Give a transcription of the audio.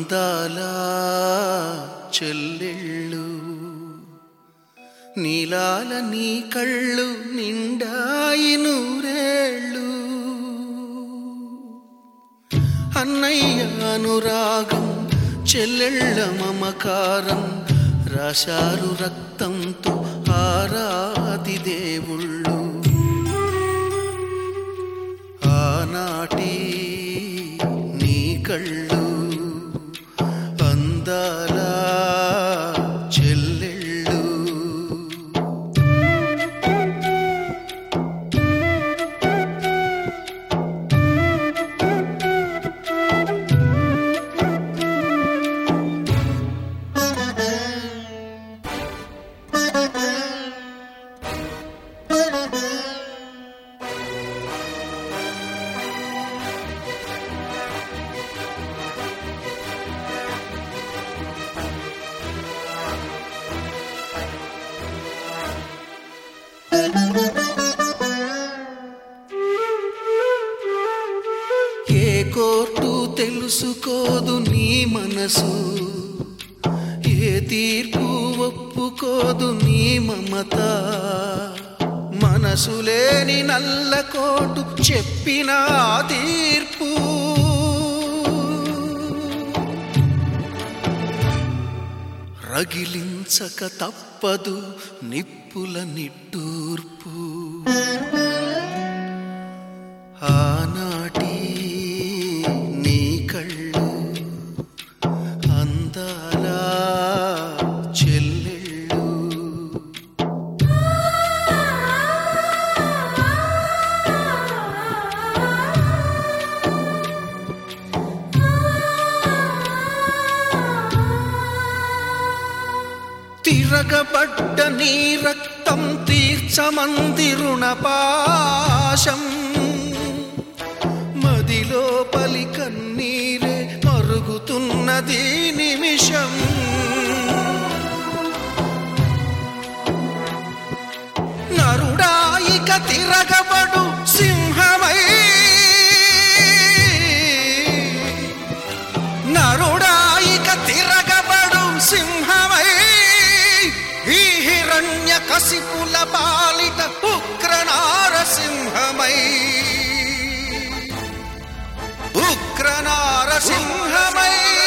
అందాల చెల్లెళ్ళు నీలాల నీ కళ్ళు నిండాయి నూరేళ్ళు అన్నయ్య అనురాగం చెల్లెళ్ళ మమకారం రాశారు రక్తంతో ఆరాది దేవుళ్ళు ఆనాటి నీ కళ్ళు అందాల చెల్లెళ్ళు ఏ కోర్టు తెలుసుకోదు నీ మనసు ఏ తీర్పు ఒప్పుకోదు నీ మమత మనసు లేని నల్ల కోటు చెప్పిన తీర్పు రగిలించక తప్పదు నిప్పుల నిట్టూర్పు ఆనాటి నీ కళ్ళు అందాల చెల్లెళ్ళు తిరగబడ్డ నీ రక్తం తీర్చమంది రుణపాశం మదిలోపలి కన్నీరే మరుగుతున్నది నిమిషం నరుడాయిక తిరగబడు సింహమై నరుడాయిక తిరగబడు సింహమై ఈ హిరణ్య కసిపుల పాలిట ఉగ్ర నారసింహమై ఉగ్ర నారసింహమై